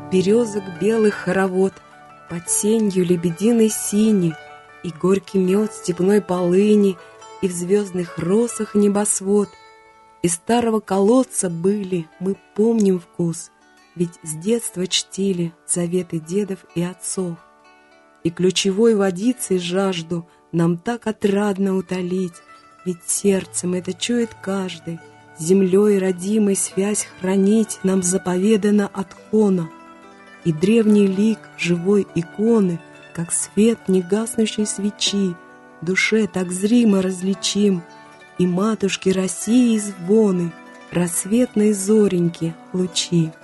березок белых хоровод, под сенью лебединой сини, и горький мед степной полыни, и в звездных росах небосвод. Из старого колодца были, мы помним вкус, ведь с детства чтили заветы дедов и отцов. И ключевой водицей жажду нам так отрадно утолить, ведь сердцем это чует каждый, с землей родимой связь хранить нам заповедано от кона. И древний лик живой иконы, как свет негаснущей свечи, в душе так зримо различим, и матушки России звоны, рассветной зореньки лучи.